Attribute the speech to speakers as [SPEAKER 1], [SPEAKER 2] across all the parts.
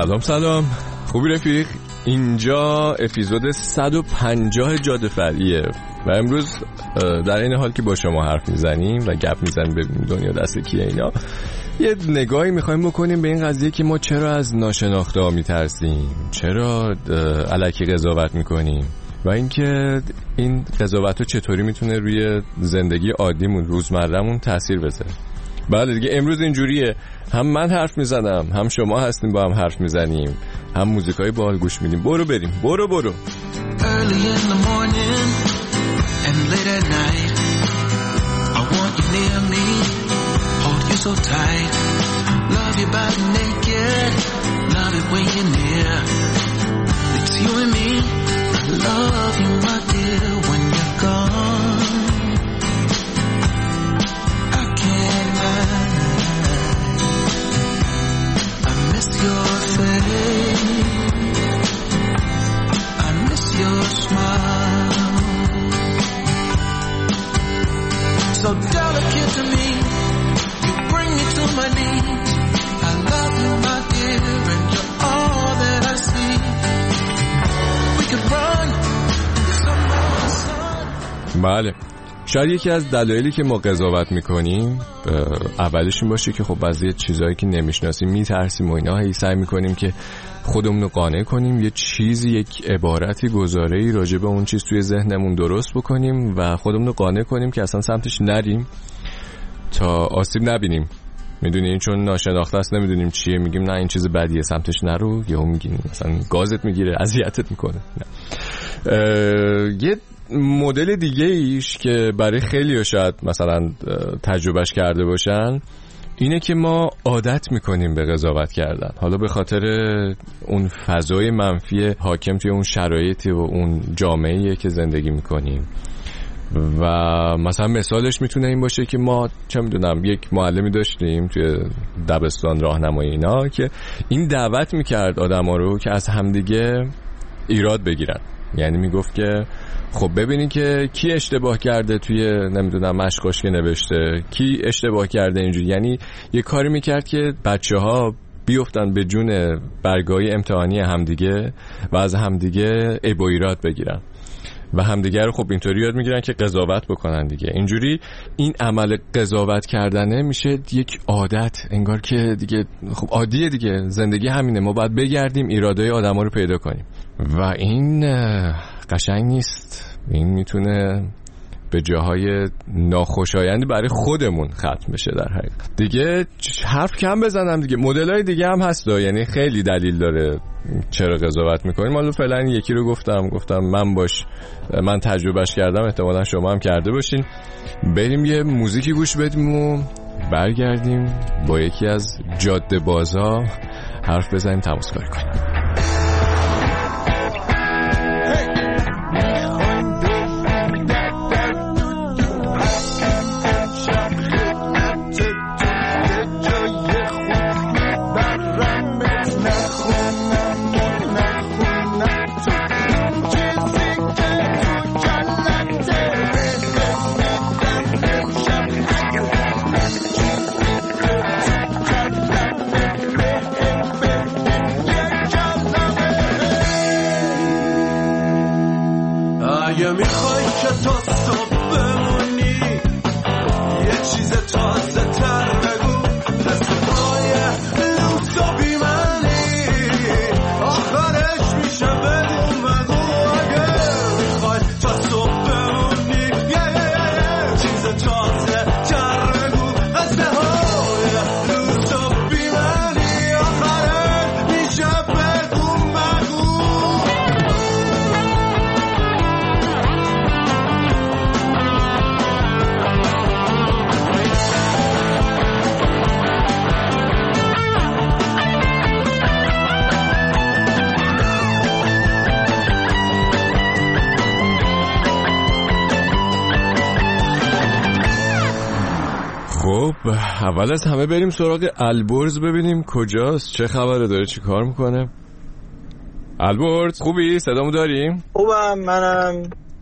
[SPEAKER 1] سلام خوبی رفیق؟ اینجا اپیزود 150 جاده فرعیه و امروز در این حال که با شما حرف میزنیم و گپ میزنیم ببینیم دنیا دست کیه اینا، یه نگاهی میخوایم بکنیم به این قضیه که ما چرا از ناشناخته ها میترسیم، چرا الکی قضاوت میکنیم و اینکه این قضاوت رو چطوری میتونه روی زندگی عادیمون روزمره‌مون تاثیر بذاره. بله دیگه امروز اینجوریه، هم من حرف میزنم، هم شما هستیم با هم حرف میزنیم، هم موزیکای باحال گوش میدیم. برو بریم، برو Early in the morning and late at night I want you near me, hold you so tight, love you by the naked, love it when you're near, it's you and me, I love you my dear when you're gone, I can't lie, I miss your face, I miss your smile, so delicate to me, you bring me to my knees, I love you my dear and you're all that I see, we could run somewhere sun. بله شاید یکی از دلایلی که ما قضاوت میکنیم اولش این باشه که خب بعضی چیزایی که نمیشناسیم میترسیم و اینا، هی سعی میکنیم که خودمون رو قانع کنیم، یه چیزی، یک عبارتی، گزاره‌ای راجع به اون چیز توی ذهنمون درست بکنیم و خودمون رو قانع کنیم که اصلا سمتش نریم تا آسیب نبینیم. میدونی چون ناشناخته است نمیدونیم چیه، میگیم نه این چیز بدیه سمتش نرو، یهو میگیم مثلا گازت میگیره، اذیتت میکنه. یه مدل دیگه ایش که برای خیلی شاید مثلا تجربهش کرده باشن اینه که ما عادت میکنیم به قضاوت کردن، حالا به خاطر اون فضای منفی حاکم توی اون شرایطی و اون جامعه‌ای که زندگی میکنیم. و مثلا مثالش میتونه این باشه که ما چه میدونم یک معلمی داشتیم توی دبستان راهنمایی اینا که این دعوت میکرد آدما رو که از همدیگه ایراد بگیرن، یعنی میگفت که خب ببینین که کی اشتباه کرده توی نمیدونم مشقاش که نوشته، کی اشتباه کرده اینجوری، یعنی یه کاری میکرد که بچه‌ها بیفتن به جون برگای امتحانی همدیگه و از همدیگه عیب و ایراد بگیرن و همدیگه رو خب اینطوری یاد میگیرن که قضاوت بکنن دیگه. اینجوری این عمل قضاوت کردنه میشه یک عادت، انگار که دیگه خب عادیه دیگه، زندگی همینه، ما باید بگردیم ایرادای آدما رو پیدا کنیم و این قشنگ نیست. این میتونه به جاهای ناخوشایندی برای خودمون ختم بشه در حقیقت. دیگه حرف کم بزنم دیگه، مدلای دیگه هم هست، یعنی خیلی دلیل داره چرا قضاوت میکنیم. حالا فعلا یکی رو گفتم من تجربهش کردم، احتمالا شما هم کرده باشین. بریم یه موزیکی گوش بدیم و برگردیم با یکی از جاده بازا حرف بزنیم، تماسکاری کنیم.
[SPEAKER 2] اگه میخوای که تا صبح بمونی یه چیز تازه تر بگو، رسمای لوس و بیمنی آخرش میشه بگو. اگه میخوای تا صبح بمونی یه چیز تازه تر بگو، رسمای لوس و بیمنی آخرش میشه بگو.
[SPEAKER 1] خب اول از همه بریم سراغ البرز ببینیم کجاست، چه خبره، داره چی کار میکنه. البرز خوبی؟ صدامو داریم؟
[SPEAKER 3] خوبم، منم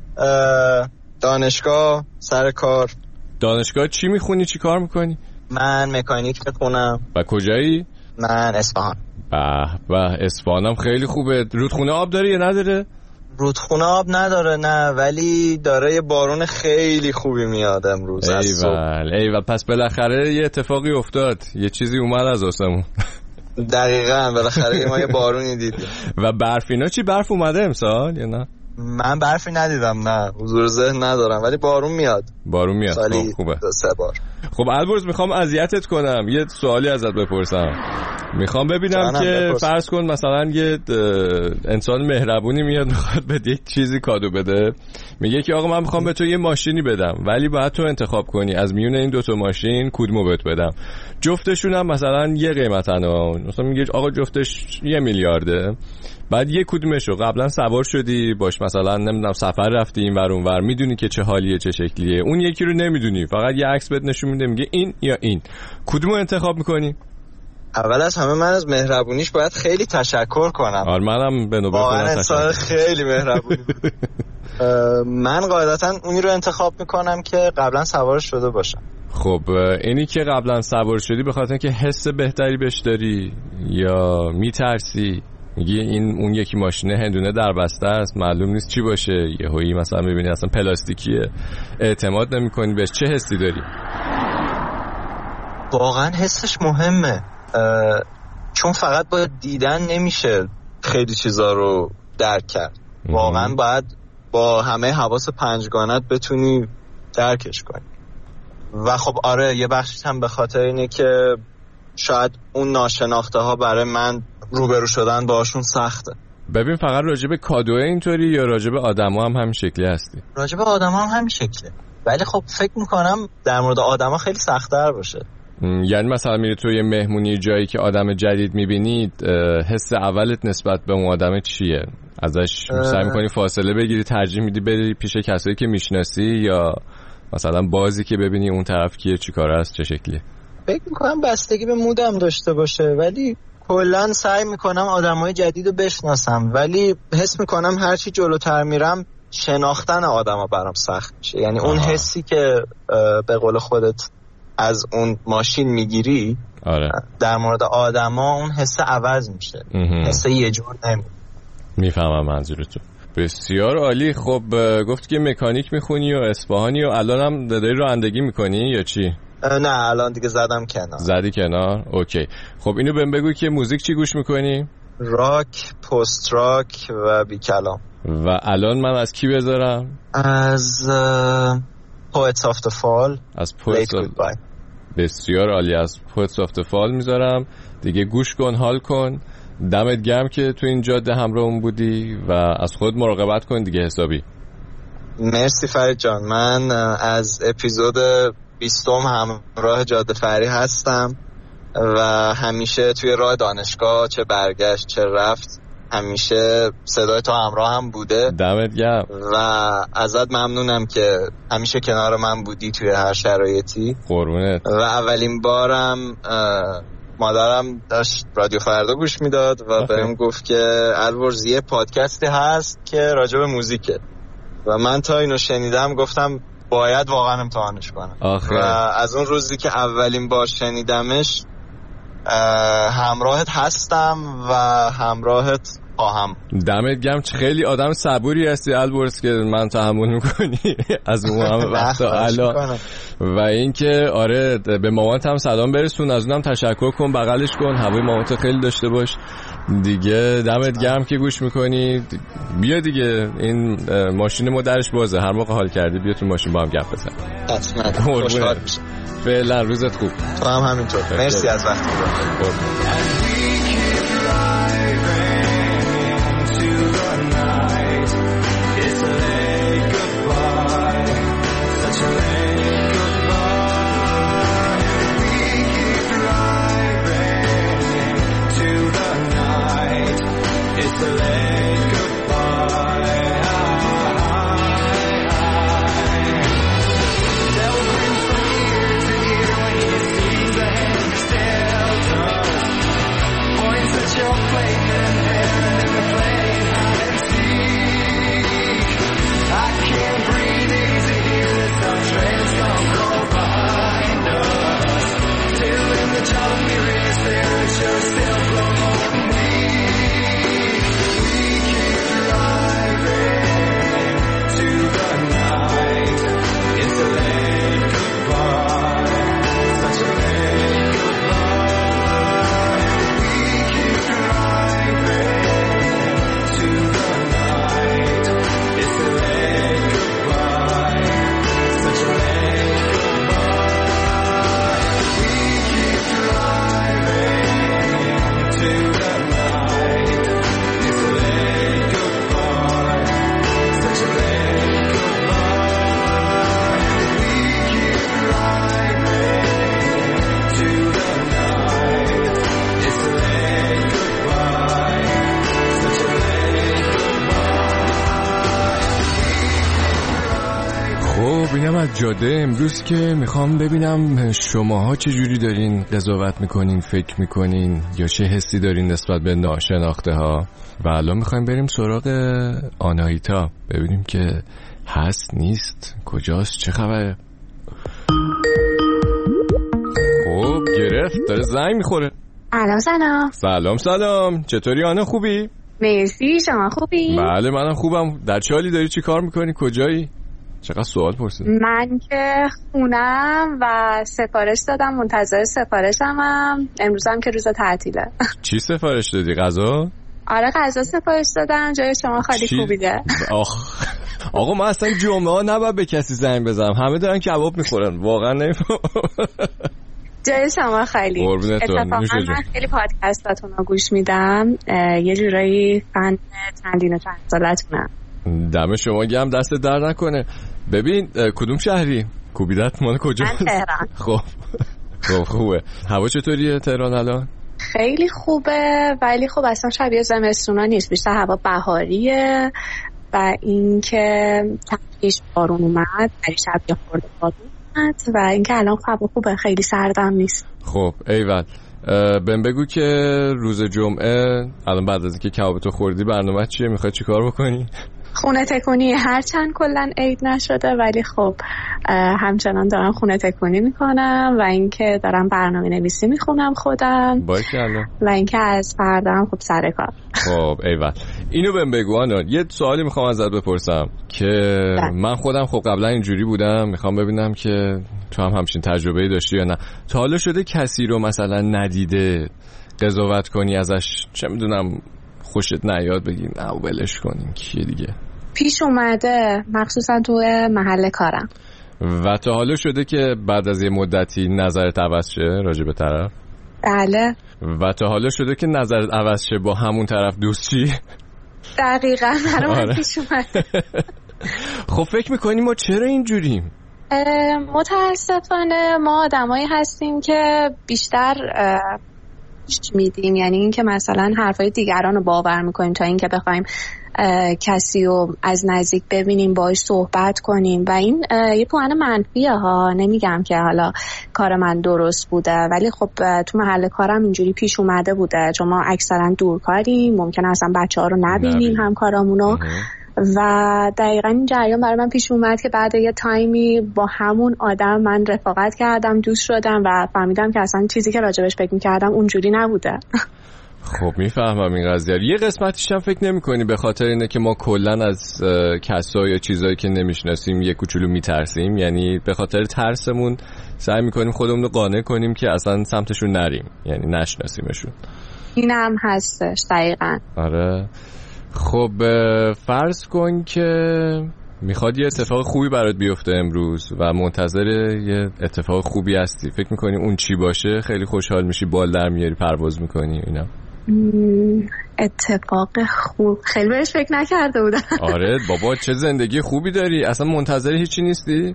[SPEAKER 3] دانشگاه سر کار.
[SPEAKER 1] دانشگاه چی میخونی؟ چی کار میکنی؟
[SPEAKER 3] من مکانیک میخونم.
[SPEAKER 1] و کجایی؟
[SPEAKER 3] من اصفهان.
[SPEAKER 1] به اصفهانم خیلی خوبه. رودخونه آب داره یا نداره؟
[SPEAKER 3] رودخونه آب نداره نه، ولی داره یه بارون خیلی خوبی میاد امروز.
[SPEAKER 1] ایول پس بالاخره یه اتفاقی افتاد، یه چیزی اومد از آسمون.
[SPEAKER 3] دقیقاً بالاخره ما یه بارونی دیدیم.
[SPEAKER 1] و برف اینا چی برف اومده امسال یا نه؟
[SPEAKER 3] من برفی ندیدم نه، حضور ذهن ندارم، ولی بارون میاد.
[SPEAKER 1] خب خوبه.
[SPEAKER 3] 3 بار.
[SPEAKER 1] خب البرز میخوام اذیتت کنم، یه سوالی ازت بپرسم. میخوام ببینم که فرض کن مثلا یه انسان مهربونی میاد میخواد بده یه چیزی کادو بده، میگه که آقا من میخوام به تو یه ماشینی بدم ولی باید تو انتخاب کنی از میون این 2 تا ماشین کدومو بهت بدم. جفتشون هم مثلا یه قیمتن، مثلا میگه آقا جفتش 1 میلیارده، بعد یه کدومشو قبلا سوار شدی باش، مثلا نمیدونم سفر رفتی این ور اون ور، میدونی که چه حالیه چه شکلیه، اون یکی رو نمیدونی، فقط یه عکس بهت نشون میده میگه این یا این، کدومو انتخاب میکنی؟
[SPEAKER 3] اول از همه من از مهربونیش باید خیلی تشکر کنم.
[SPEAKER 1] آره منم به نوبه خودم
[SPEAKER 3] انسان خیلی مهربونی بود. من قاعدتا اونی رو انتخاب میکنم که قبلا سوار شده باشم.
[SPEAKER 1] خب اینی که قبلا سوار شدی به خاطر اینکه حس بهتری بهش داری یا میترسی؟ میگی این اون یکی ماشینه هندونه در بسته است معلوم نیست چی باشه، یهویی مثلا میبینی اصلا پلاستیکیه اعتماد نمی‌کنی بهش، چه حسی داری؟
[SPEAKER 3] واقعا حسش مهمه، چون فقط با دیدن نمیشه خیلی چیزا رو درک کرد. واقعا باید با همه حواس 5گانت بتونی درکش کنی. و خب آره یه بخشش هم به خاطر اینه که شاید اون ناشناخته ها برای من روبرو شدن باشون سخته.
[SPEAKER 1] ببین فقط راجب کادوه اینطوری یا راجب آدما هم همین شکلی هستی؟
[SPEAKER 3] راجب آدما هم همین شکله، ولی خب فکر میکنم در مورد آدما خیلی سخت‌تر باشه.
[SPEAKER 1] یعنی مثلا میری توی مهمونی جایی که آدم جدید میبینید، حس اولت نسبت به اون آدم چیه؟ ازش سعی میکنی فاصله بگیری، ترجیح میدی بری پیش کسایی که میشناسی یا مثلا بازی که ببینی اون طرف کیه چی کاره است چه شکلیه؟
[SPEAKER 3] فکر میکنم بستگی به مودم داشته باشه، ولی کلا سعی میکنم آدمای جدید رو بشناسم، ولی حس میکنم هرچی جلوتر میرم شناختن آدما برام سخت میشه. یعنی اون حسی که به قول خودت از اون ماشین میگیری
[SPEAKER 1] آره.
[SPEAKER 3] در مورد آدما اون حس عوض میشه، حس یه جور نمیشه.
[SPEAKER 1] میفهمم منظورتو. بسیار عالی. خب گفتی که مکانیک میخونی و اصفهانی و الان هم داری رانندگی میکنی یا چی؟
[SPEAKER 3] نه الان دیگه زدم کنار.
[SPEAKER 1] زدی کنار؟ اوکی. خب اینو بهم بگو که موزیک چی گوش میکنی؟
[SPEAKER 3] راک، پست راک و بی کلام.
[SPEAKER 1] و الان من از کی بذارم؟
[SPEAKER 3] از Poets of the Fall.
[SPEAKER 1] از Poets of... بسیار عالی. از Poets of the Fall میذارم دیگه. گوش کن، حال کن. دمت گرم که تو این جاده همراهم بودی و از خود مراقبت کن دیگه حسابی.
[SPEAKER 3] مرسی فرید جان. من از اپیزود 20 همراه جاده فری هستم و همیشه توی راه دانشگاه چه برگشت چه رفت همیشه صدای تو همراه هم بوده.
[SPEAKER 1] دمت گرم
[SPEAKER 3] و ازت ممنونم که همیشه کنار من بودی توی هر شرایطی.
[SPEAKER 1] قربونت.
[SPEAKER 3] و اولین بارم مادرم داشت رادیو فردا گوش میداد و بهم گفت که الورز یه پادکستی هست که راجع به موزیکه و من تا اینو شنیدم گفتم باید واقعا امتحانش کنم. و از اون روزی که اولین بار شنیدمش همراهت هستم و همراهت خواهم.
[SPEAKER 1] دمت گرم. خیلی آدم صبوری هستی البرز که من تحمل میکنی از اون همه وقتا الان. و اینکه آره به مامانت هم سلام برسون، از اونم تشکر کن، بغلش کن، هوای مامانت خیلی داشته باش دیگه. دمت گرم که گوش میکنی. بیا دیگه این ماشین ما درش بازه، هر موقع حال کردی بیا تو ماشین با هم گپ بزن.
[SPEAKER 3] حتما خوشحال میشم.
[SPEAKER 1] فعلا روزت خوب.
[SPEAKER 3] تو هم همینطور. مرسی از وقتی
[SPEAKER 1] خب اینم از جاده امروز که میخوام ببینم شماها چه جوری دارین قضاوت میکنین، فکر میکنین یا چه حسی دارین نسبت به ناشناخته ها. و الان میخوایم بریم سراغ آناهیتا ببینیم که هست نیست کجاست چه خبره. خب گرفت داره زنگ میخوره. سلام چطوری آنا خوبی؟
[SPEAKER 4] مرسی شما خوبی؟
[SPEAKER 1] بله منم خوبم. در چه حالی داری چی کار میکنی کجایی؟ چقدر سوال پرسید.
[SPEAKER 4] من که خونم و سفارش دادم منتظر سفارشمم. امروزم که روز تعطیله.
[SPEAKER 1] چی سفارش دادی؟ غذا؟
[SPEAKER 4] آره غذا سفارش دادم. جای شما خیلی خوبیده.
[SPEAKER 1] آقا من اصلا جمعه نباید به کسی زنگ بزنم همه دارن کباب میخورن واقعا نمیفهم.
[SPEAKER 4] جای شما خیلی اتفاقا من خیلی پادکستاتون رو گوش میدم یه جورایی فن چندین و چند سالتونم.
[SPEAKER 1] دم شما گرم دست در نکنه. ببین کدوم شهری؟ کوبیدت مال کجا؟
[SPEAKER 4] من تهران.
[SPEAKER 1] خب خوبه. هوا چطوریه تهران الان؟
[SPEAKER 4] خیلی خوبه ولی خب اصلا شبیه زمستونا نیست، بیشتر هوا بهاریه و اینکه تقریبا بارون اومد شب یه خورده بارون و اینکه الان هوا خوبه خیلی سردم نیست.
[SPEAKER 1] خب ایول بهم بگو که روز جمعه الان بعد از اینکه کبابتو خوردی برنامه چیه؟ میخوای چی کار بکنی؟
[SPEAKER 4] خونه تکونی هرچند کلن عید نشده ولی خب همچنان دارم خونه تکونی میکنم و اینکه دارم برنامه نویسی میخونم خودم
[SPEAKER 1] باریکلا
[SPEAKER 4] و اینکه از فردام خب سر کار.
[SPEAKER 1] خب ایول اینو بهم بگو آنان یه سوالی میخوام ازت بپرسم که من خودم خب قبلا اینجوری بودم میخوام ببینم که تو هم همچین تجربه‌ای داشتی یا نه. تا حالا شده کسی رو مثلا ندیده قضاوت کنی ازش چه میدونم خوشت نیاد بگی نه ولش کنیم کیه دیگه؟
[SPEAKER 4] پیش اومده مخصوصا تو محل کارم.
[SPEAKER 1] و تا حالا شده که بعد از یه مدتی نظرت عوض شه راجع به طرف؟
[SPEAKER 4] بله.
[SPEAKER 1] و تا حالا شده که نظرت عوض شه با همون طرف دوست چی؟
[SPEAKER 4] دقیقاً برام پیش اومده.
[SPEAKER 1] خب فکر میکنی ما چرا اینجوریم؟
[SPEAKER 4] متاسفانه ما آدمایی هستیم که بیشتر میدیم، یعنی اینکه مثلا حرفای دیگران رو باور میکنیم تا اینکه بخوایم کسی رو از نزدیک ببینیم باهاش صحبت کنیم و این یه پوان منفیه ها. نمیگم که حالا کار من درست بوده ولی خب تو محل کارم اینجوری پیش اومده بوده چون ما اکثرا دورکاریم ممکنه اصلا بچه‌ها رو نبینیم همکارامونو و دقیقاً این جریان برای من پیش اومد که بعد یه تایمی با همون آدم من رفاقت کردم دوست شدم و فهمیدم که اصلا چیزی که راجبش فکر می‌کردم اونجوری نبوده.
[SPEAKER 1] خب میفهمم این قضیه. یه قسمتیش هم فکر نمی‌کنی به خاطر اینه که ما کلاً از کسا یا چیزایی که نمیشناسیم یه کوچولو میترسیم، یعنی به خاطر ترسمون سعی می‌کنیم خودمون رو قانع کنیم که اصلا سمتشون نریم، یعنی نشناسیمشون.
[SPEAKER 4] اینم هستش دقیقاً.
[SPEAKER 1] آره. خب فرض کن که میخواد یه اتفاق خوبی برات بیفته امروز و منتظر یه اتفاق خوبی هستی، فکر میکنی اون چی باشه؟ خیلی خوشحال میشی بال در میاری پرواز میکنی اینا؟
[SPEAKER 4] اتفاق خوب خیلی بهش فکر نکرده بودم.
[SPEAKER 1] آره بابا چه زندگی خوبی داری، اصلا منتظر هیچی نیستی؟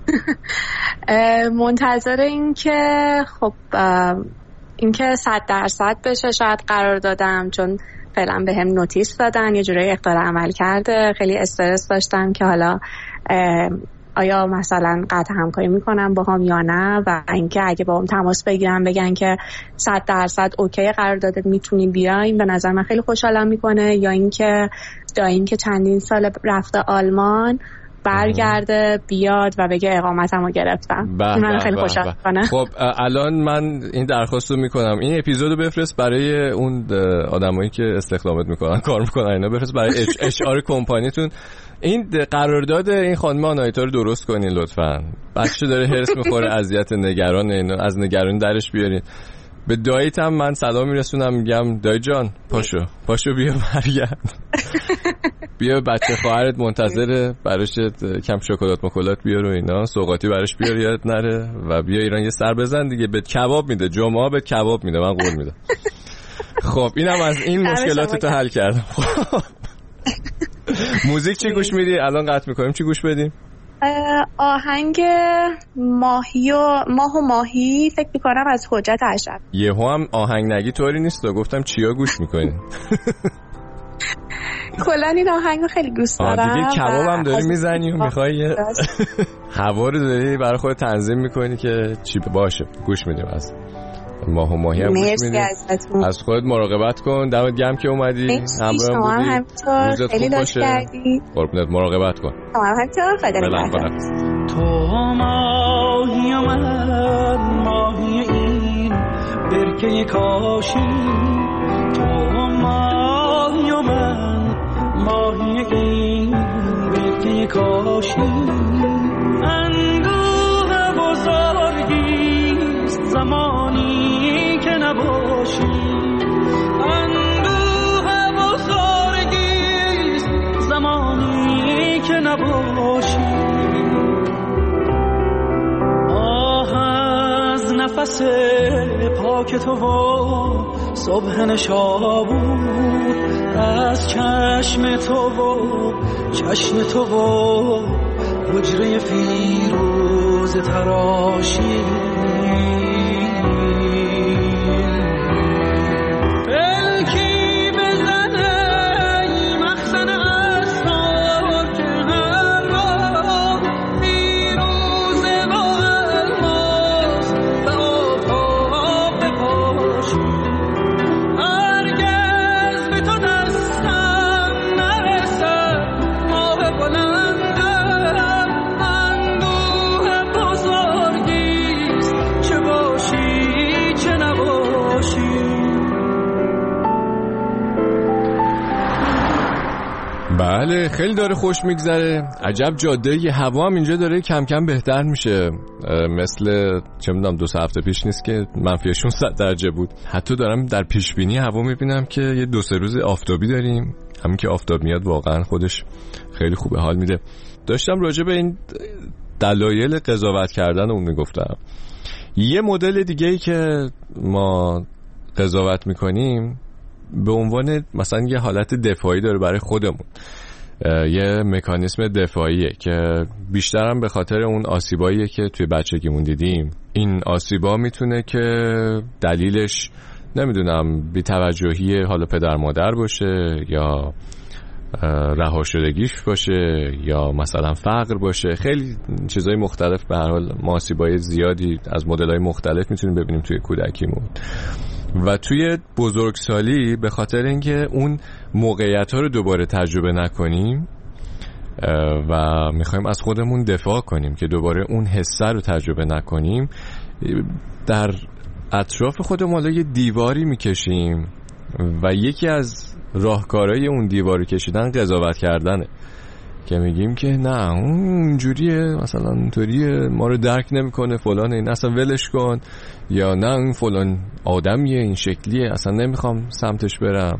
[SPEAKER 4] منتظر این که خب این که 100% بشه شاید قرار دادم چون فعلا به هم نوتیس دادن یه جورایی اختیار عمل کرده. خیلی استرس داشتم که حالا آیا مثلا قطع همکاری میکنم با هم یا نه و اینکه اگه با هم تماس بگیرم بگن که 100% اوکی قرار داده میتونی بیایم به نظر من خیلی خوشحالم میکنه، یا اینکه چندین سال رفته آلمان برگرده بیاد و بگه اقامتمو گرفتم. من خیلی خوشحال کنم.
[SPEAKER 1] خب الان من این درخواستو میکنم این اپیزودو بفرست برای اون آدمایی که استخدامت میکنن کار میکنن اینا، بفرست برای اچ آر کمپانیتون این قرارداد این خانم آناهیتا رو درست کنین لطفاً. بچه داره هرس میخوره اذیت نگران اینا، از نگرانی درش بیارین. به داییت هم من سلام میرسونم میگم دایی جان پاشو بیا برگرد. بیا بچه خواهرت منتظره براش کم شکلات مکلات بیار و اینا سوغاتی براش بیار یادت نره و بیا ایران یه سر بزن دیگه. به کباب میده جمعه به کباب میده من قول میدم. خب اینم از این مشکلاتتو حل کردم. موزیک چی گوش میدی الان؟ قطع میکنیم چی گوش بدیم؟
[SPEAKER 4] آهنگ ماه و ماهی فکر میکنم از حجت اشرف.
[SPEAKER 1] یهو هم آهنگ نگی طوری نیست گفتم چیا گوش میکنی؟
[SPEAKER 4] کلا این آهنگو خیلی دوست دارم.
[SPEAKER 1] دیگه کباب هم داری میزنی و میخوای هوا رو داری برای خود تنظیم میکنی که چی باشه گوش میدیم. از ماه و ماهی هم گوش میدیم. از خودت مراقبت کن. دمت گرم که اومدی همراه بودی. روزت خوب باشه. قربونت مراقبت کن.
[SPEAKER 2] تو ماهی من ماهی این برکه کاشی، تو ماهی من ماهی این برکه کاشی، اندوه بزرگیست زمانی که نباشی، اندوه بزرگیست زمانی که نباشی. نفس پاک تو و صبح نشابور، از چشم تو و چشم تو و حجره فیروز تراشی، پلکی بزنه مخزن اسرار که هر را فیروزه و الماس به آفتاب بپاشی، هرگز به تو دستم نرسد ماه بلندم، اندوه بزرگیست چه باشی چه نباشی.
[SPEAKER 1] بله خیلی داره خوش میگذره. عجب جاده هوا هم اینجا داره کم کم بهتر میشه، مثل چه میدونم 2 هفته پیش نیست که منفی 600 درجه بود. حتی دارم در پیش بینی هوا میبینم که یه 2-3 روز آفتابی داریم. همین که آفتاب میاد واقعا خودش خیلی خوبه، حال میده. داشتم راجع به این دلایل قضاوت کردن اون میگفتم. یه مدل دیگه ای که ما قضاوت میکنیم به عنوان مثلا یه حالت دفاعی داره برای خودمون، یه مکانیسم دفاعیه که بیشترم به خاطر اون آسیباییه که توی بچگیمون دیدیم. این آسیبا میتونه که دلیلش نمیدونم بی‌توجهی حالا پدر مادر باشه، یا رها شدگیش باشه، یا مثلا فقر باشه. خیلی چیزای مختلف. به هر حال ما آسیبای زیادی از مدل‌های مختلف میتونیم ببینیم توی کودکیمون و توی بزرگسالی، به خاطر اینکه اون موقعیت‌ها رو دوباره تجربه نکنیم و میخوایم از خودمون دفاع کنیم که دوباره اون حسه رو تجربه نکنیم، در اطراف خودمون حالا یه دیواری میکشیم و یکی از راهکارهای اون دیواری کشیدن قضاوت کردنه، که میگیم که نه اون اینجوریه، مثلا اونطوریه، ما رو درک نمیکنه فلان، این اصلا ولش کن، یا نه این فلان آدمیه این شکلیه اصلا نمیخوام سمتش برم،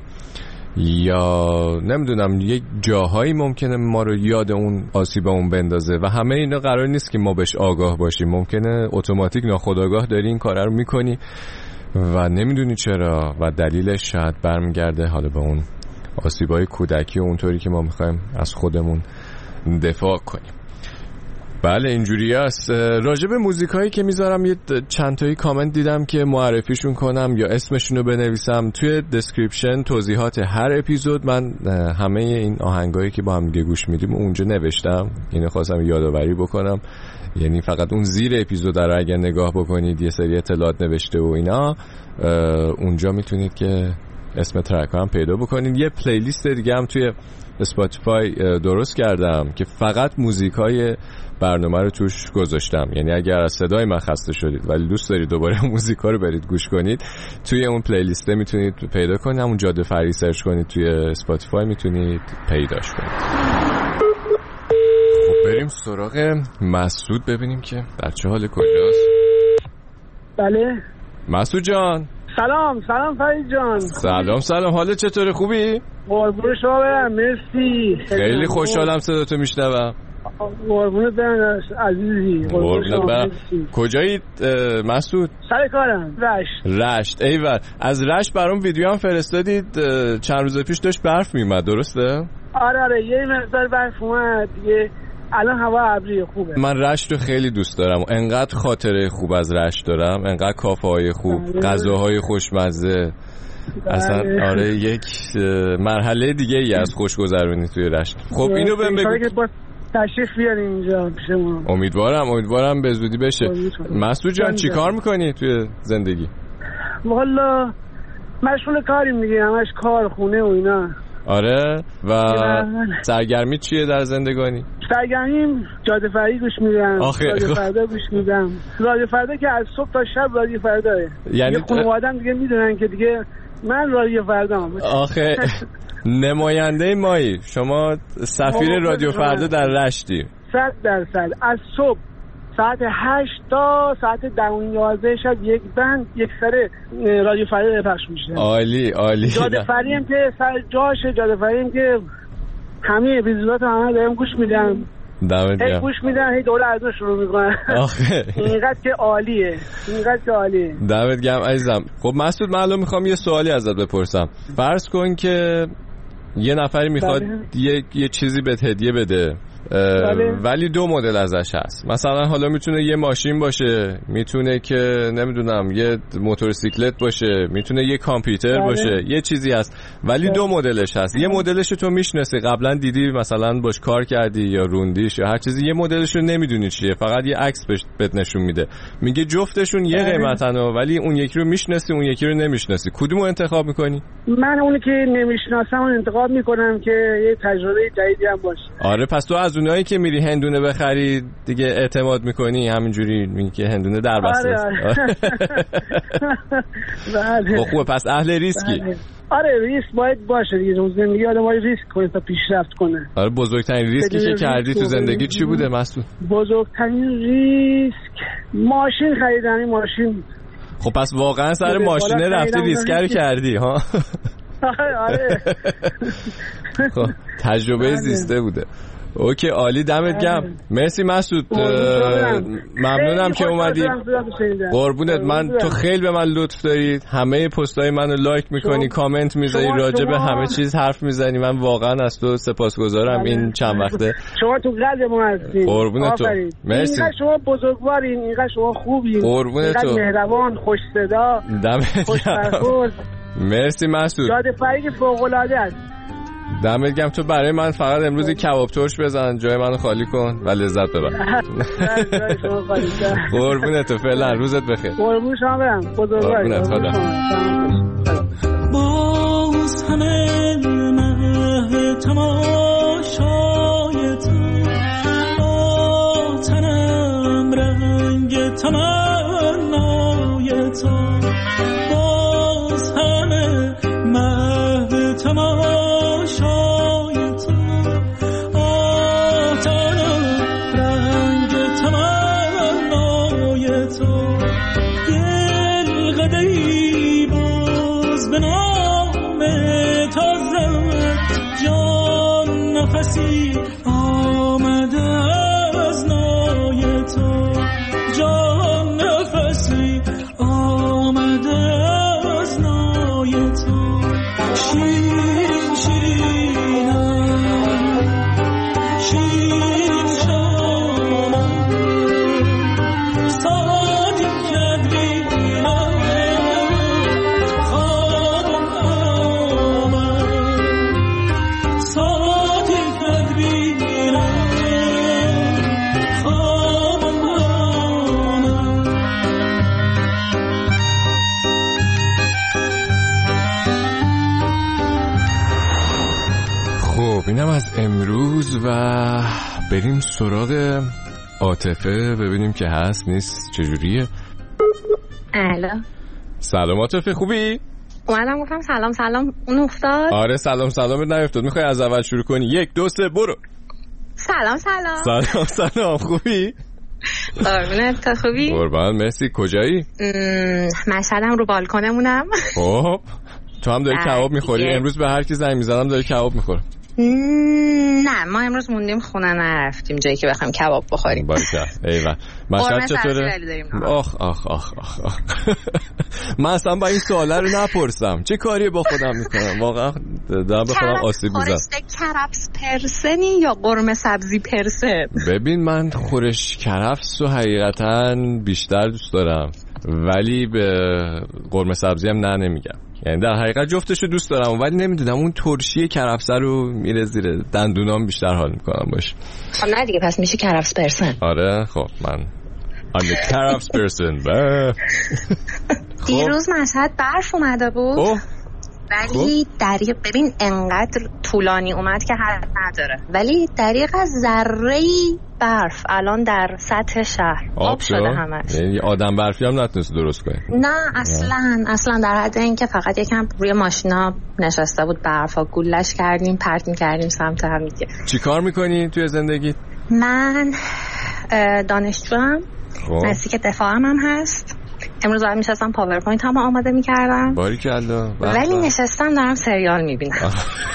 [SPEAKER 1] یا نمیدونم یک جاهایی ممکنه ما رو یاد اون آسیب اون بندازه و همه اینا قرار نیست که ما بهش آگاه باشیم. ممکنه اتوماتیک ناخودآگاه داری این کار رو میکنی و نمیدونی چرا و دلیلش شاید برمیگرده حالا به اون آسیبای کودکی و اونطوری که ما میخوایم از خودمون دفاع کنیم. بله اینجوری است. راجب موزیکایی که میذارم یه چند تایی کامنت دیدم که معرفیشون کنم یا اسمشون رو بنویسم. توی دسکریپشن توضیحات هر اپیزود من همه این آهنگایی که با هم دیگه گوش میدیم اونجا نوشتم. اینو خواستم یادآوری بکنم، یعنی فقط اون زیر اپیزود رو اگر نگاه بکنید یه سری اطلاعات نوشته و اینا، اونجا میتونید که اسم ترک هم پیدا بکنید. یه پلیلیست دیگه هم توی اسپاتیفای درست کردم که فقط موزیکای برنامه رو توش گذاشتم، یعنی اگر از صدای من خسته شدید ولی دوست دارید دوباره موزیکا رو برید گوش کنید، توی اون پلیلیسته میتونید پیدا کنید. همون جاده فری سرچ کنید توی اسپاتیفای میتونید پیداش کنید. خب بریم سراغ مسعود ببینیم که در چه حال کجاست.
[SPEAKER 5] بله
[SPEAKER 1] مسعود جان.
[SPEAKER 5] سلام فرید جان.
[SPEAKER 1] سلام حالت چطوره؟ خوبی؟
[SPEAKER 5] قربون شما برم. مرسی.
[SPEAKER 1] خیلی خوشحالم صداتو میشنوم.
[SPEAKER 5] قربونت برم عزیزی.
[SPEAKER 1] قربونت برم. کجایید مسعود؟
[SPEAKER 5] سر کارم.
[SPEAKER 1] رشت. ایول. از رشت برام ویدیو هم فرستادید چند روز پیش داشت برف میومد، درسته؟
[SPEAKER 5] آره یه مقدار برف اومد دیگه. الان هوا ابری خوبه.
[SPEAKER 1] من رشت رو خیلی دوست دارم و انقدر خاطره خوب از رشت دارم، انقدر کافه های خوب، غذاهای خوشمزه. اصلا آره یک مرحله دیگه ای از خوشگذرونی توی رشت. خب اینو بهم بگو
[SPEAKER 5] تشریف بیارین اینجا پیش ما.
[SPEAKER 1] امیدوارم به زودی بشه. مسعود جان چی کار میکنی توی زندگی؟
[SPEAKER 5] والا مشغول کاریم دیگه، همش کار خونه و اینا.
[SPEAKER 1] آره و سرگرمی چیه در زندگانی؟
[SPEAKER 5] سرگرمیم جاده فرعی گوش میدم، رادیو فردا گوش میدم. رادیو فردا که از صبح تا شب رادیو فرداه، یعنی خانواده‌ام دیگه میدونن که دیگه من رادیو فردام.
[SPEAKER 1] آخه نماینده مایی، شما سفیر رادیو فردا در رشتی.
[SPEAKER 5] 100% از صبح ساعت 8 تا ساعت 10-11 شب یک بند یک سره رادیو فردا پخش میشه.
[SPEAKER 1] عالی.
[SPEAKER 5] جاده فرعی هم که سر جاشه، جاده فرعی هم که همه اپیزودات همه دارم گوش میدم. هی گوش میدم، هی دوره از اون شروع میکنن. آخه اینقدر که عالیه.
[SPEAKER 1] دمت گرم عزیزم. خب مسعود من الان میخوام یه سوالی ازت بپرسم. فرض کن که یه نفری میخواد یه چیزی بهت هدیه بده، ولی 2 مدل ازش هست. مثلا حالا میتونه یه ماشین باشه، میتونه که نمیدونم یه موتورسیکلت باشه، میتونه یه کامپیوتر باشه، یه چیزی هست ولی 2 مدلش هست. یه مدلش تو میشناسی، قبلا دیدی مثلا باش کار کردی یا روندیش یا هر چیزی، یه مدلش رو نمیدونی چیه، فقط یه عکس بهت نشون میده، میگه جفتشون یه قیمتن ولی اون یکی رو میشناسی اون یکی رو نمیشناسی. کدومو انتخاب میکنی؟
[SPEAKER 5] من اونی که نمیشناسم اون انتخاب میکنم که یه تجربه جدیدی هم باشه.
[SPEAKER 1] آره پس تو از اونایی که میری هندونه بخری دیگه اعتماد میکنی، همینجوری میگی که هندونه در بسته است.
[SPEAKER 5] بله.
[SPEAKER 1] خوبه پس اهل ریسکی.
[SPEAKER 5] آره ریسک باید باشه دیگه، زندگی آدم باید ریسک کنه تا پیشرفت کنه.
[SPEAKER 1] آره بزرگترین ریسکی که کردی تو زندگی چی بوده مسعود؟
[SPEAKER 5] بزرگترین ریسک ماشین خریدن. ماشین.
[SPEAKER 1] خب پس واقعا سر ماشین رفتی ریسک کردی ها؟
[SPEAKER 5] آره.
[SPEAKER 1] خب تجربه زیسته بوده. اوکی عالی، دمت گرم. مرسی مسعود، ممنونم که اومدی. قربونت. من تو خیلی به من لطف داری، همه پستای منو لایک میکنی، کامنت میذاری، راجع به همه چیز حرف میزنی. من واقعا از تو سپاسگزارم. این چند وقته
[SPEAKER 5] شما تو قلب ما هستین.
[SPEAKER 1] قربونت تو. مرسی.
[SPEAKER 5] اینقدر شما بزرگوارین، اینقدر شما خوبین،
[SPEAKER 1] قربونت تو.
[SPEAKER 5] مهربان، خوش صدا، خوش برخورد.
[SPEAKER 1] مرسی مسعود.
[SPEAKER 5] جاده فرعی فوق العاده است.
[SPEAKER 1] دمت گرم. تو برای من فقط امروز کباب ترش بزن، جای منو خالی کن و لذت ببر. قربونت تو. فعلا روزت بخیر.
[SPEAKER 5] قربون شما برم.
[SPEAKER 1] قربونت. خدا.
[SPEAKER 2] باز همه مه تماشای تو، با تنم رنگ تمنای تو، باز همه مه تماشای آمده از نای تو، جان نفسی آمده از نای تو، شیرین شیرینم، شیرین شامم، ساعتی کدرینم، خوابم آمد، ساعتی
[SPEAKER 1] اینم از امروز و بریم سراغ عاطفه ببینیم که هست نیست چجوریه.
[SPEAKER 4] الو.
[SPEAKER 1] سلام عاطفه، خوبی؟
[SPEAKER 4] اومدم گفتم سلام. اون افتاد؟
[SPEAKER 1] آره سلامت نیفتاد. میخوای از اول شروع کنی؟ 1 2 3 برو. سلام خوبی؟
[SPEAKER 4] قربونت. تو خوبی؟
[SPEAKER 1] قربان مرسی. کجایی؟
[SPEAKER 4] مشهدم، رو بالکنمونم.
[SPEAKER 1] خب تو هم داری کباب میخوری؟ امروز به هر کی زنگ میزدم داری کباب میخوره.
[SPEAKER 4] نه ما امروز موندیم خونه، نرفتیم جایی که بخوایم کباب بخوریم.
[SPEAKER 1] باشه. ایول. مشهد چطوره؟ آخ من اصلا با این سوالا رو نپرسم. چه کاری با خودم میکنم؟ واقعا دارم به خودم آسیب میزنم.
[SPEAKER 4] خورشت کرفس پرسنی یا قرمه سبزی پرسن؟
[SPEAKER 1] ببین من خورش کرفس رو حقیقتا بیشتر دوست دارم، ولی به قرمه سبزی هم نه نمیگم. یعنی در حقیقت جفتشو دوست دارم ولی نمیدونم اون ترشی کرفسه رو میره زیر دندونام بیشتر حال میکنم باش.
[SPEAKER 4] خب نه دیگه پس میشه کرفس پرسن.
[SPEAKER 1] آره خب من I'm the کرفس پرسن.
[SPEAKER 4] دیروز مشهد برف اومده بود ولی دریق ببین انقدر طولانی اومد که حد نداره ولی دریق از ذره‌ای برف الان در سطح شهر آب شده همش.
[SPEAKER 1] یعنی آدم برفی هم نتونست درست کنه؟
[SPEAKER 4] نه اصلا در حد این که فقط یکم روی ماشینا نشسته بود برفا گولش کردیم پرت می‌کردیم سمت هم دیگه.
[SPEAKER 1] چی کار می‌کنی توی زندگی؟
[SPEAKER 4] من دانشجوام. نزدیک دفاعم هم هست. امروز باید میشستم پاورپوینت هم آماده میکردم
[SPEAKER 1] باریکالله
[SPEAKER 4] ولی نشستم دارم سریال میبینم.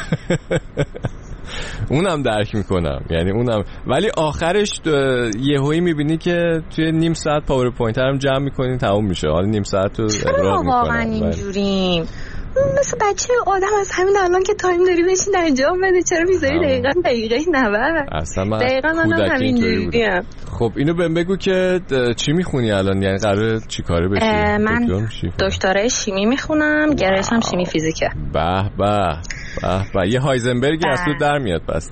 [SPEAKER 1] اونم درک میکنم یعنی اونم ولی آخرش یهویی میبینی که توی نیم ساعت پاورپوینت هم جمع میکنین تموم میشه حالا نیم ساعت رو اقرار میکنم.
[SPEAKER 4] واقعا اینجوریم مثل بچه آدم از همین الان که تایم داری بشین انجام بده چرا میذاری دقیقه 90
[SPEAKER 1] اصلا من
[SPEAKER 4] دقیقا منم همینجوریم.
[SPEAKER 1] خب اینو بهم بگو که چی میخونی الان یعنی قراره چی کاره بشی؟
[SPEAKER 4] من دکترای شیمی میخونم گرایشم هم شیمی فیزیکه.
[SPEAKER 1] به یه هایزنبرگی از تو در میاد پس.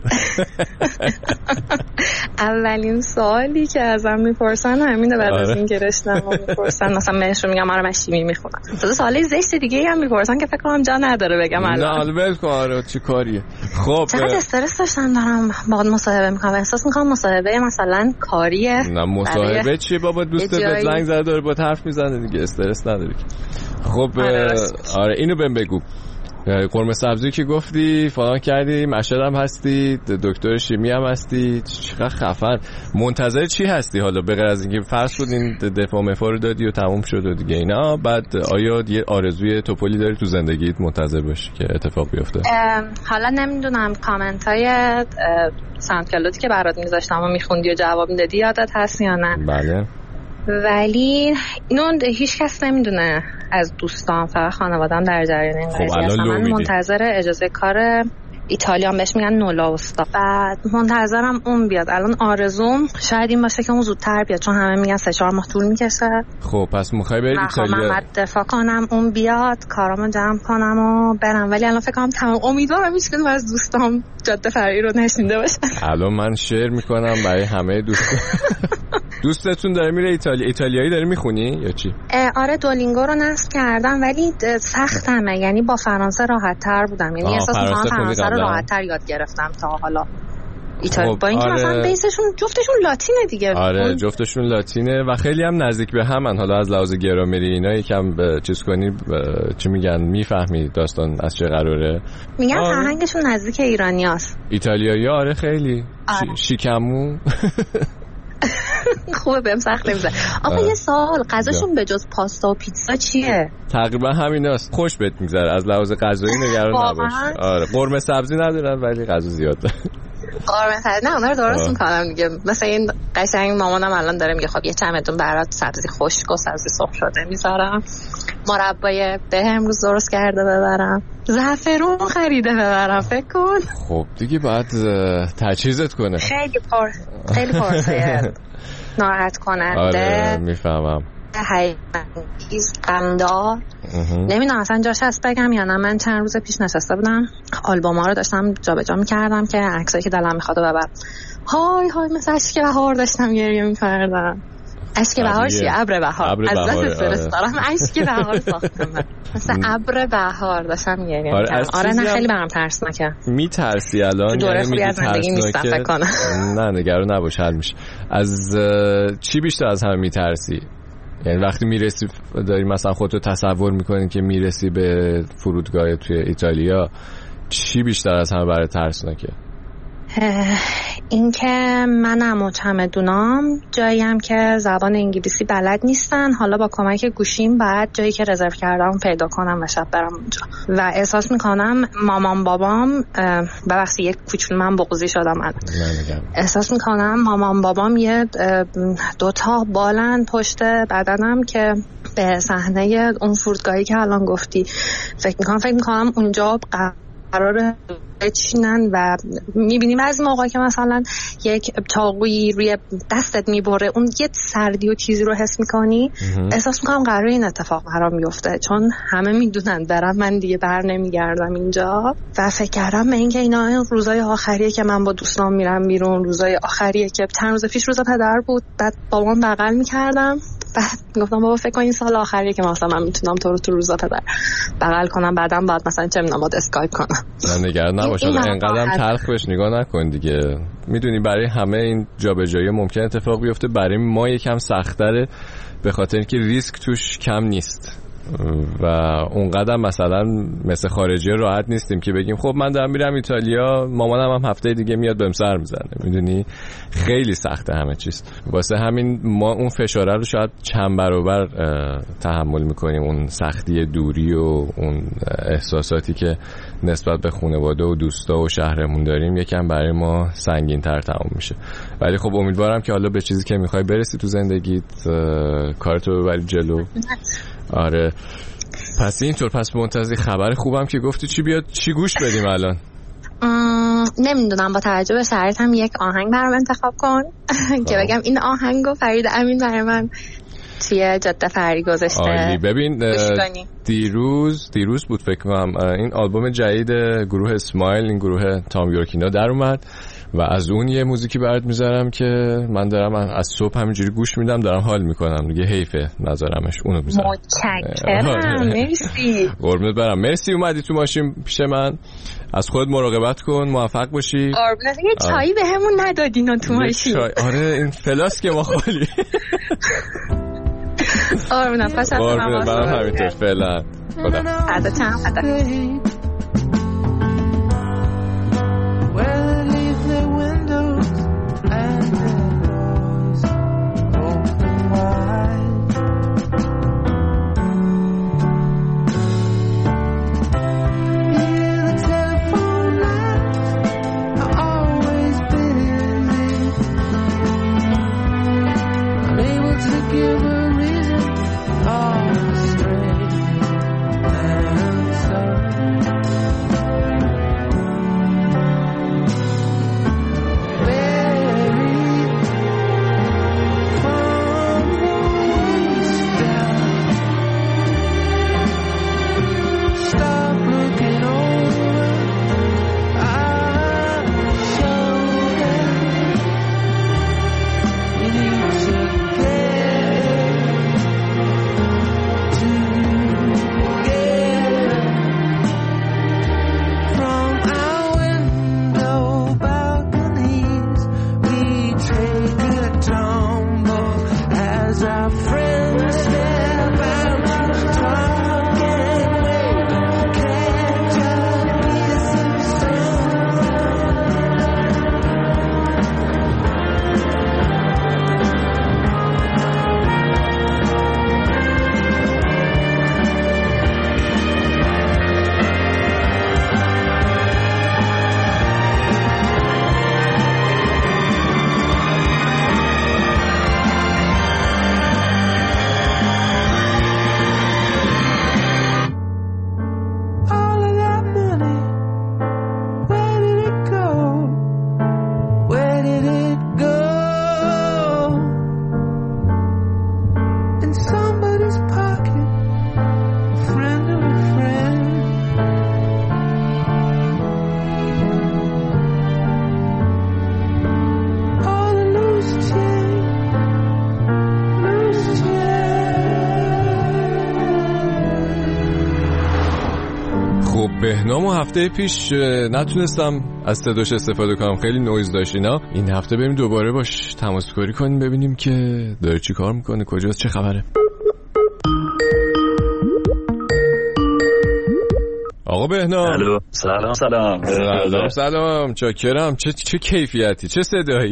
[SPEAKER 4] اولین سوالی که ازم میپرسن همینه بعد از این گرشتم میپرسن مثلا بهشون میگم آره من شیمی میخونم. سوال زشت دیگه هم میپرسن که فکر کنم جا نداره بگم الان.
[SPEAKER 1] نه ولکن آره چی کاریه. خب
[SPEAKER 4] چقدر استرس داشتم دارم باهات مصاحبه میکنم احساس میکنم مصاحبه مثلا کاریه.
[SPEAKER 1] نه مصاحبه چیه بابا دوستت به زنگ زده داره با حرف میزنه دیگه استرس نداری. خب آره اینو بهم بگو قرمه سبزی که گفتی فلان کردی مشهد هم هستی دکتر شیمی هم هستی چقدر خفن منتظر چی هستی حالا به غیر از اینکه فرض کن این دفاع مفا رو دادی و تموم شد و دیگه اینا بعد آیا یه آرزوی توپلی داری تو زندگیت منتظر باشی که اتفاق بیفته؟
[SPEAKER 4] حالا نمیدونم کامنت های ساوندکلاودی که برات میذاشتم و میخوندی و جواب میدادی یادت هست یا نه؟
[SPEAKER 1] بله
[SPEAKER 4] ولی اینو هیچ کس نمیدونه از دوستان فقط خانواده‌ام در جریان این قضیه هستم. من منتظر اجازه کار ایتالیا بهش میگن نولا استا بعد منتظرم اون بیاد. الان آرزوم شاید این باشه که اون زودتر بیاد چون همه میگن 3-4 ماه طول میکشه.
[SPEAKER 1] خب پس میخوای بری ایتالیا؟
[SPEAKER 4] من دفاع کنم اون بیاد کارامو جمع کنم و برم ولی الان فکر کنم تمام امیدوارم هیچ کدوم از دوستام جاده فرعی رو نشنیده باشن.
[SPEAKER 1] الان من شعر میکنم برای همه دوستان. دوستتون داره میره ایتالیا؟ ایتالیایی داره میخونی یا چی؟
[SPEAKER 4] آره دولینگو رو نصب کردم ولی سختمه یعنی با فرانسه راحت تر بودم یعنی احساس می‌کنم فرانسه رو راحت تر یاد گرفتم تا حالا ایتالیا با اینکه مثلا بیسشون جفتشون لاتینه دیگه.
[SPEAKER 1] آره جفتشون لاتینه و خیلی هم نزدیک به همن. حالا از لحاظ گرامری اینا یکم چیز کنی چی میگن میفهمی داستان از چه قراره.
[SPEAKER 4] میگن فرهنگشون نزدیک ایرانیاست
[SPEAKER 1] ایتالیایی. آره خیلی شیکمو
[SPEAKER 4] خوبه بهم سخت نمیشه. آقا یه سوال غذاشون به جز پاستا و پیتزا چیه؟
[SPEAKER 1] تقریبا همیناست. خوش بهت میگذره از لحاظ غذایی نگران نباش. آره قرمه سبزی ندارن ولی غذا زیاد دارن.
[SPEAKER 4] قرمه سبزی نه اونا رو درست میکنم دیگه. مثلا این قشنگ مامانم الان داره میگه خب یه چمدون برات سبزی خشک و سبزی سرخ شده میذارم مربای به امروز درست کرده ببرم زعفرون خریده ببرم فکر کن.
[SPEAKER 1] خب دیگه باید تجهیزت کنه.
[SPEAKER 4] خیلی پرسه ناراحت کننده.
[SPEAKER 1] آره میفهمم.
[SPEAKER 4] هیچ غمدار نمیدونم اصلا جاش هست بگم یا نه. من چند روز پیش نشسته بودم آلبوما رو داشتم جابجا میکردم که عکسایی که دلم میخواد ببرم. های مثل اشک بهار داشتم گریه میکردم. اشک بهار چیه؟ ابر بهار. از دست فرستارم اشک بهار ساختم مثل ابر بهار داشتم گریه میکردم. آره نه خیلی برام ترسناکه.
[SPEAKER 1] میترسی الان؟
[SPEAKER 4] دوره خوبی از زندگی نیستم فکر کنم.
[SPEAKER 1] نه نگران نباش حل میشه. از چی بیشتر از همه میترسی؟ یعنی وقتی میرسی داری مثلا خودتو تصور میکنی که میرسی به فرودگاه توی ایتالیا چی بیشتر از همه برای ترسناکه؟
[SPEAKER 4] این که منم و چمدونام جاییم که زبان انگلیسی بلد نیستن حالا با کمک گوشیم باید جایی که رزرو کردم پیدا کنم و شب برم اونجا و احساس میکنم مامان بابام ببخشید یک کوچولو من بغضی شدم الان. احساس میکنم مامان بابام یه دوتا بالن پشت بدنم که به صحنه اون فرودگاهی که الان گفتی فکر میکنم اونجا قرار بچینن و میبینیم از موقع که مثلا یک چاقویی روی دستت میبره اون یه سردی و چیزی رو حس میکنی، احساس میکنم قراره این اتفاق برام بیفته، چون همه میدونن برم من دیگه بر نمیگردم اینجا و فکر کردم به اینکه اینا روزای آخریه که من با دوستام میرم بیرون، روزای آخریه که چند روز پیش روز پدر بود، بعد بابام بغل میکردم، بعد گفتم بابا فکر کن این سال آخریه که مثلا من میتونم تو رو تو روزا پدر بغل کنم، بعدم بعد مثلا چه میدونم باید اسکایپ کنم.
[SPEAKER 1] نگران نباش، انقدرم تلخ بهش نگاه نکن دیگه. میدونی برای همه این جابجایی ممکن اتفاق بیفته، برای ما یکم سخت‌تره به خاطر اینکه ریسک توش کم نیست و اونقدر مثلا مثل خارجی راحت نیستیم که بگیم خب من دارم میرم ایتالیا، مامانم هم هفته دیگه میاد بهم سر میزنه. میدونی خیلی سخته همه چیز، واسه همین ما اون فشاره رو شاید چند برابر تحمل میکنیم، اون سختی دوری و اون احساساتی که نسبت به خانواده و دوستا و شهرمون داریم یکم برای ما سنگین تر تموم میشه. ولی خب امیدوارم که حالا به چیزی که میخوای برسی تو زندگیت کارتو ببری جلو. آره پس اینطور، پس منتظر خبر خوبم که گفتی چی بیاد، چی گوش بدیم الان؟
[SPEAKER 4] نمیدونم، با توجه به شرایط هم یک آهنگ برام انتخاب کن که بگم این آهنگو فرید امین برای من توی جاده فری گذاشته.
[SPEAKER 1] ببین دیروز بود فکر کنم این آلبوم جدید گروه اسمایل، این گروه تام یورکینا در اومد و از اون یه موزیکی برات میذارم که من دارم از صبح همینجوری گوش میدم، دارم حال میکنم دیگه، حیفه نذارمش، اونو میذارم.
[SPEAKER 4] متشکرم، مرسی.
[SPEAKER 1] قربونت برم، مرسی اومدی تو ماشین پیش من. از خود مراقبت کن، موفق باشی.
[SPEAKER 4] قربونت. یه چایی بهمون ندادین تو ماشین؟
[SPEAKER 1] آره این فلاسک ما خالی.
[SPEAKER 4] قربونت
[SPEAKER 1] برم همینطور فعلا. خدا بهنام هفته پیش نتونستم از صداش استفاده کنم، خیلی نویز داشت اینا. این هفته بریم دوباره باش تماس کاری کنیم ببینیم که داره چی کار میکنه، کجاست، چه خبره. آقا بهنام.
[SPEAKER 6] الو
[SPEAKER 1] سلام چاکرم. چه کیفیتی، چه صدایی.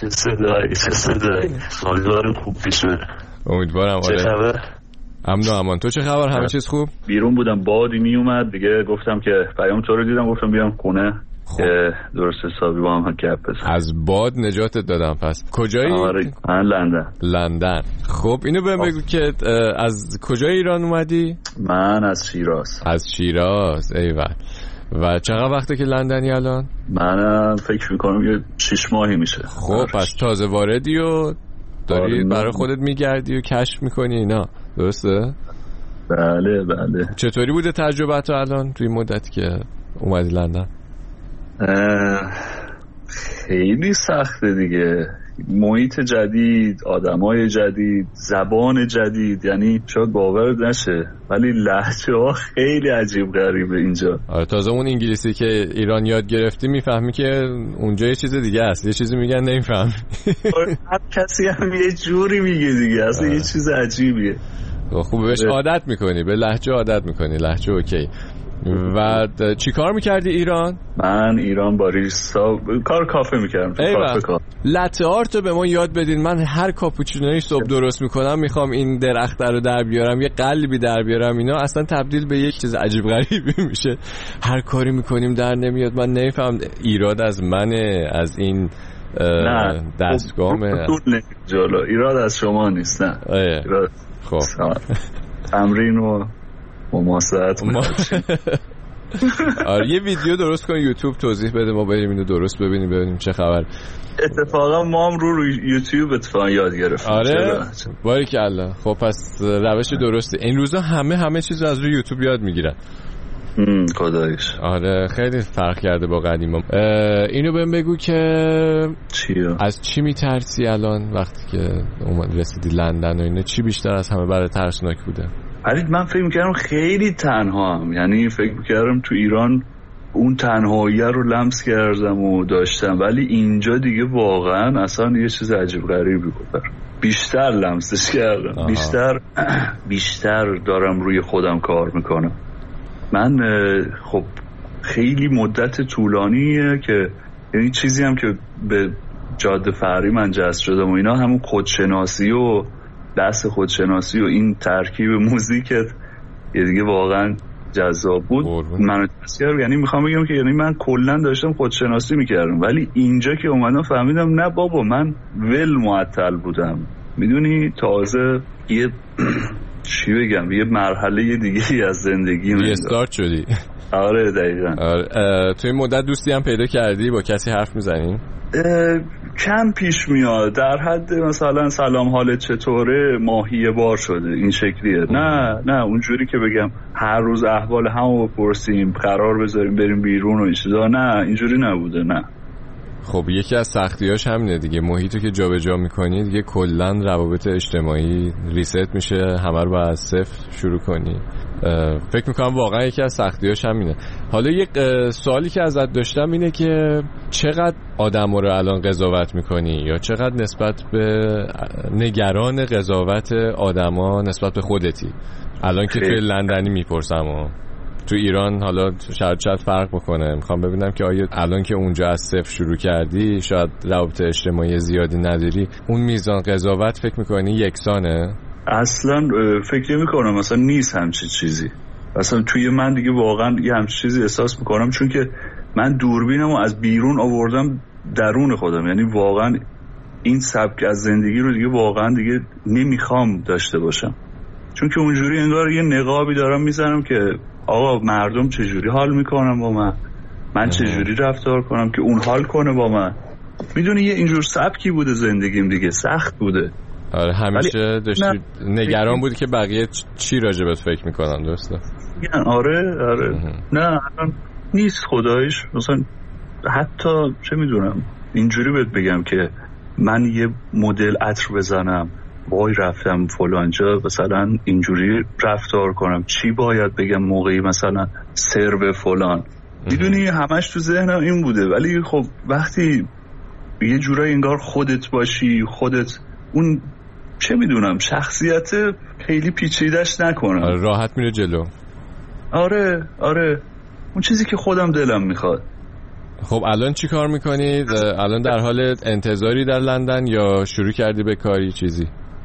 [SPEAKER 6] سالوار خوب پیش بره.
[SPEAKER 1] امیدوارم.
[SPEAKER 6] چه خبر؟
[SPEAKER 1] امن و امان. تو چه خبر؟ همه چیز خوب؟
[SPEAKER 6] بیرون بودم، بادی می اومد دیگه، گفتم که پیام تو رو دیدم، گفتم بیام خونه که درست حسابی با هم گپ بزنیم.
[SPEAKER 1] از باد نجاتت دادم. پس کجایی؟
[SPEAKER 6] آره من
[SPEAKER 1] لندن. خب اینو بهم بگو که از کجای ایران اومدی؟
[SPEAKER 6] من از شیراز.
[SPEAKER 1] ایول. و چقدر وقته که لندنی الان؟
[SPEAKER 6] منم فکر میکنم یه 6 ماهی میشه.
[SPEAKER 1] خب پس تازه واردی و داری برای خودت میگردی و کشف میکنی اینا، درسته؟
[SPEAKER 6] بله بله.
[SPEAKER 1] چطوری بوده تجربه تو الان توی مدتی که اومدی لندن؟
[SPEAKER 6] خیلی سخته دیگه، محیط جدید، آدمای جدید، زبان جدید، یعنی شاید باور نشه ولی لهجه ها خیلی عجیب غریبه اینجا.
[SPEAKER 1] تازه اون انگلیسی که ایران یاد گرفتی میفهمی که اونجا یه چیز دیگه است، یه چیزی میگن نمیفهمی.
[SPEAKER 6] هر کسی هم یه جوری میگه دیگه، اصلا یه چیز عجیبیه.
[SPEAKER 1] خوب بهش عادت میکنی، به لهجه عادت میکنی، لهجه اوکی. و چی کار میکردی ایران؟
[SPEAKER 6] من ایران باریستا کار کافه میکردم تو کافه کار.
[SPEAKER 1] لته آرتو به ما یاد بدین. من هر کاپوچینوی صبح درست میکنم میخوام این درخت رو در بیارم، یه قلبی در بیارم، اینا اصلا تبدیل به یک چیز عجیب غریبی میشه. هر کاری میکنیم در نمیاد. من نمیفهم ایراد از منه، از این دستگاهمه؟
[SPEAKER 6] جلو ایراد از شما نیست. نه ایراد
[SPEAKER 1] خب
[SPEAKER 6] تمرین و مماسات.
[SPEAKER 1] آره یه ویدیو درست کن یوتیوب توضیح بده، ما بریم اینو درست ببینیم ببینیم چه خبر.
[SPEAKER 6] اتفاقا ما هم رو یوتیوب اتفاقا یاد گرفتیم.
[SPEAKER 1] آره باریکالله. خب پس روش درسته. این روزا همه چیز از روی یوتیوب یاد میگیرن.
[SPEAKER 6] خدایش.
[SPEAKER 1] آره خیلی فرق کرده با قدیما. اینو بهم بگو که
[SPEAKER 6] چیه؟
[SPEAKER 1] از چی میترسی الان وقتی که رسیدی لندن و اینه؟ چی بیشتر از همه برای ترسناک بوده؟
[SPEAKER 6] من فکر میکردم خیلی تنهام، یعنی فکر میکردم تو ایران اون تنهایی رو لمس کردم و داشتم، ولی اینجا دیگه واقعا اصلا یه چیز عجیب غریبی بود. بیشتر لمسش کردم. بیشتر دارم روی خودم کار میکنم. من خب خیلی مدت طولانیه که یعنی چیزی هم که به جاده فقری من جذب شدم و اینا همون خودشناسی و بحث خودشناسی و این ترکیب موزیکت یه دیگه واقعا جذاب بود. منو تاثیر، یعنی میخوام بگم که یعنی من کلا داشتم خودشناسی میکردم، ولی اینجا که اومدم فهمیدم نه بابا من ول معطل بودم. میدونی تازه یه چی بگم یه مرحله دیگه از زندگی من
[SPEAKER 1] استارت شدی.
[SPEAKER 6] آره دقیقاً.
[SPEAKER 1] تو این مدت دوستی هم پیدا کردی؟ با کسی حرف میزنی؟
[SPEAKER 6] کم پیش میاد، در حد مثلا سلام حالت چطوره ماهی بار شده این شکلیه. نه اونجوری که بگم هر روز احوال همو بپرسیم، قرار بذاریم بریم بیرون و این چیزا، نه اینجوری نبوده. نه
[SPEAKER 1] خب یکی از سختیاش همینه دیگه، محیطو که جابجا میکنی دیگه کلا روابط اجتماعی ریست میشه، همه رو باید از صفر شروع کنی. فکر میکنم واقعا یکی از سختیاش همینه. حالا یک سوالی که ازت داشتم اینه که چقدر آدمو رو الان قضاوت میکنی یا چقدر نسبت به نگران قضاوت آدما نسبت به خودتی الان که توی لندنی میپرسم و تو ایران حالا شاید فرق بکنه. میخوام ببینم که آیا الان که اونجا از صفر شروع کردی، شاید روابط اجتماعی زیادی نداری، اون میزان قضاوت فکر میکنی یکسانه؟
[SPEAKER 6] اصلا فکر میکنم مثلا نیست همچین چیزی. اصلا توی من دیگه واقعا یه همچین چیزی احساس میکنم، چون که من دوربینمو از بیرون آوردم درون خودم. یعنی واقعا این سبک از زندگی رو دیگه واقعا دیگه نمیخوام داشته باشم، چون که اونجوری انگار یه نقابی دارم میزنم که آقا مردم چجوری حال میکنن با من چجوری رفتار کنم که اون حال کنه با من. میدونی یه اینجور سبکی بوده زندگیم دیگه، سخت بوده.
[SPEAKER 1] آره همیشه داشتی نگران بودی که بقیه چی راجبت فکر میکنن، درسته؟
[SPEAKER 6] آره نه نیست خدایش. مثلا حتی چه میدونم اینجوری بهت بگم که من یه مدل عطر بزنم، وای رفتم فلانجا مثلا اینجوری رفتار کنم، چی باید بگم موقعی مثلا سرو فلان، میدونی همش تو ذهنم این بوده. ولی خب وقتی یه جورایی انگار خودت باشی، خودت اون چه میدونم شخصیت خیلی پیچیدش نکنم،
[SPEAKER 1] راحت میره جلو.
[SPEAKER 6] آره اون چیزی که خودم دلم میخواد.
[SPEAKER 1] خب الان چی کار میکنید؟ الان در حال انتظاری در لندن یا شروع کردی به کاری چیزی؟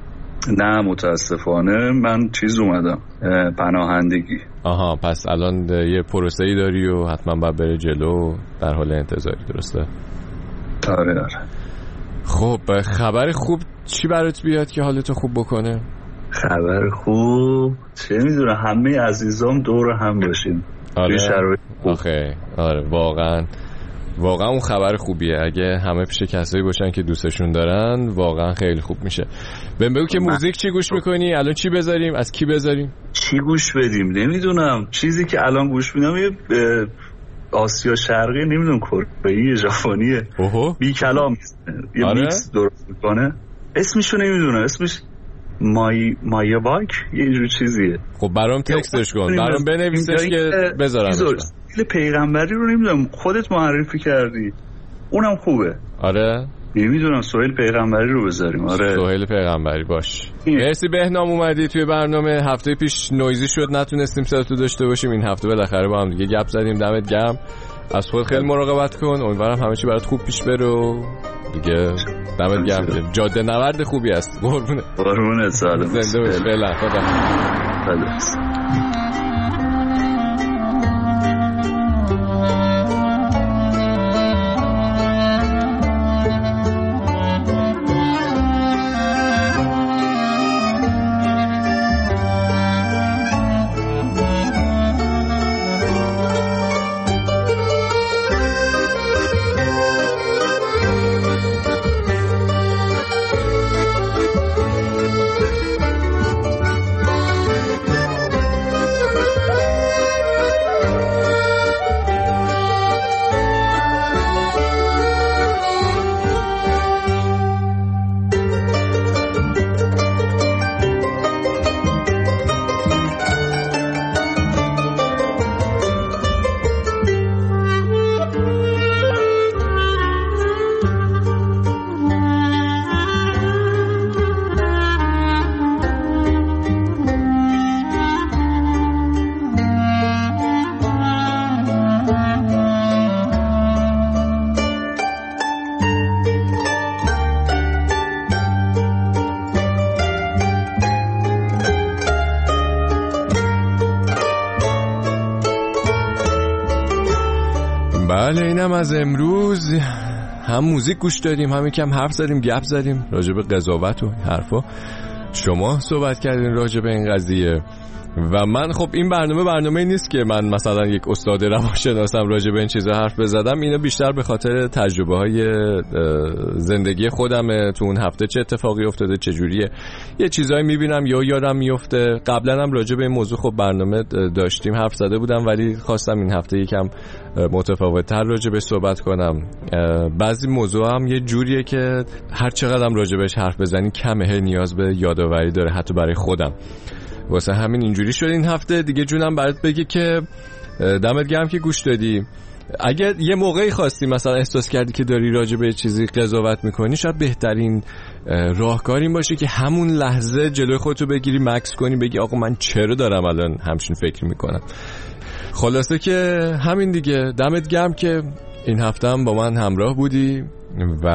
[SPEAKER 6] نه متاسفانه من چیز اومدم پناهندگی.
[SPEAKER 1] آها پس الان یه پروسه‌ای داری و حتما باید بره جلو، در حال انتظاری، درسته؟
[SPEAKER 6] آره.
[SPEAKER 1] خب خبر خوب چی برات بیاد که حالتو خوب بکنه؟
[SPEAKER 6] خبر خوب چه میدونم، همه عزیزام دور هم باشیم.
[SPEAKER 1] توی شرایط آره واقعا اون خبر خوبیه. اگه همه پیش کسایی باشن که دوستشون دارن واقعا خیلی خوب میشه. بگو که موزیک چی گوش میکنی الان؟ چی بذاریم؟ از کی بذاریم؟
[SPEAKER 6] چی گوش بدیم؟ نمیدونم. چیزی که الان گوش میدم یه آسیا شرقی، نمیدونم کره‌ای ژاپنیه، بی کلام یه میکس درست میکنه. اسمشو نمیدونم، اسمش مایه باک یه جور چیزیه.
[SPEAKER 1] خب برام تکستش کن، برام بنویسش که بذارم.
[SPEAKER 6] استیل پیغمبری رو نمیدونم خودت معرفی کردی، اونم خوبه.
[SPEAKER 1] آره
[SPEAKER 6] نمیدونم، سهیل پیغمبری رو بذاریم. آره
[SPEAKER 1] سهیل پیغمبری باش. مرسی بهنام اومدی توی برنامه. هفته پیش نویزی شد نتونستیم صداتو داشته باشیم، این هفته بالاخره با هم دیگه گپ زدیم. دمت گرم. از خود خیلی مراقبت کن، امیدوارم همه چی برات خوب پیش بره دیگه. دمت گرم. جاده نورد خوبی است.
[SPEAKER 6] قربونت سلام.
[SPEAKER 1] زنده باش. فعلا خدا. بله اینم از امروز. هم موزیک گوش دادیم، هم یکم حرف زدیم، گپ زدیم راجع به قضاوت و حرفا. شما صحبت کردین راجع به این قضیه و من خب این برنامه نیست که من مثلا یک استاد روانشناسم راجع به این چیزا حرف بزدم. اینا بیشتر به خاطر تجربه های زندگی خودمه. تو اون هفته چه اتفاقی افتاده، چه جوریه، یه چیزایی میبینم یا یادم میفته. قبلا هم راجع به این موضوع خب برنامه داشتیم، حرف زده بودم، ولی خواستم این هفته یکم متفاوت‌تر راجع به صحبت کنم. بعضی موضوع هم یه جوریه که هر چقدرم راجع بهش حرف بزنی کمه، نیاز به یادآوری داره حتی برای خودم. واسه همین اینجوری شد این هفته دیگه. جونم برات بگه که دمت گرم که گوش دادی. اگه یه موقعی خواستی مثلا احساس کردی که داری راجع به چیزی قضاوت میکنی، شاید بهترین راهکار این باشه که همون لحظه جلوی خودتو بگیری، مکس کنی، بگی آقا من چرا دارم الان همچین فکر میکنم. خلاصه که همین دیگه. دمت گرم که این هفته هم با من همراه بودی و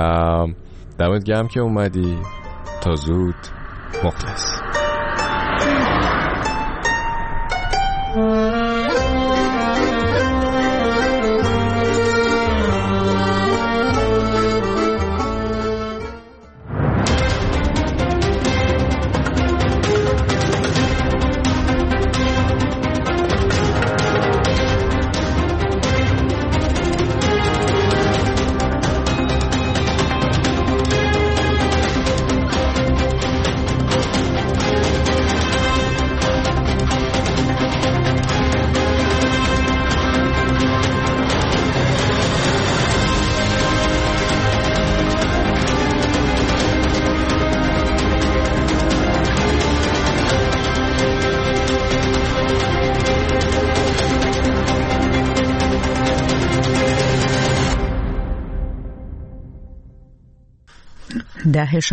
[SPEAKER 1] دمت گرم که اومدی. تا زود. مخلص.